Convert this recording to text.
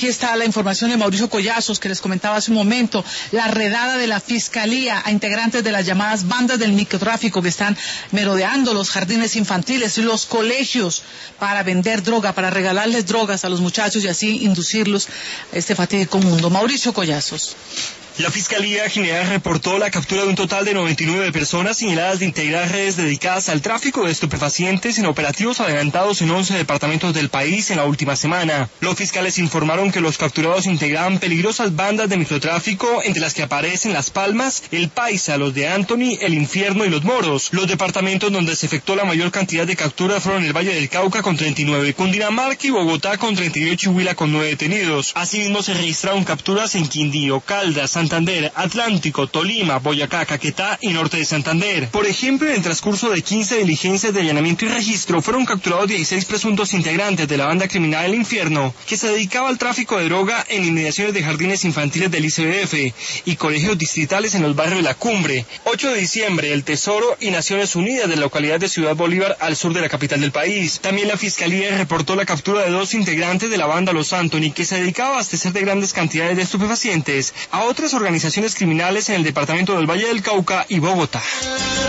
aquí está la información de Mauricio Collazos, que les comentaba hace un momento, la redada de la Fiscalía a integrantes de las llamadas bandas del microtráfico que están merodeando los jardines infantiles y los colegios para vender droga, para regalarles drogas a los muchachos y así inducirlos a este fatídico mundo. Mauricio Collazos. La Fiscalía General reportó la captura de un total de 99 personas señaladas de integrar redes dedicadas al tráfico de estupefacientes en operativos adelantados en 11 departamentos del país en la última semana. Los fiscales informaron que los capturados integraban peligrosas bandas de microtráfico, entre las que aparecen Las Palmas, El Paisa, Los de Anthony, El Infierno y Los Moros. Los departamentos donde se efectuó la mayor cantidad de capturas fueron el Valle del Cauca con 39, Cundinamarca y Bogotá con 38 y Huila con 9 detenidos. Asimismo se registraron capturas en Quindío, Caldas, Santander, Atlántico, Tolima, Boyacá, Caquetá y norte de Santander. Por ejemplo, en el transcurso de 15 diligencias de allanamiento y registro, fueron capturados 16 presuntos integrantes de la banda criminal El Infierno, que se dedicaba al tráfico de droga en inmediaciones de jardines infantiles del ICBF y colegios distritales en los barrios de La Cumbre. 8 de diciembre, El Tesoro y Naciones Unidas de la localidad de Ciudad Bolívar, al sur de la capital del país. También la Fiscalía reportó la captura de 2 integrantes de la banda Los Anthony, que se dedicaba a abastecer de grandes cantidades de estupefacientes a otras organizaciones criminales en el departamento del Valle del Cauca y Bogotá.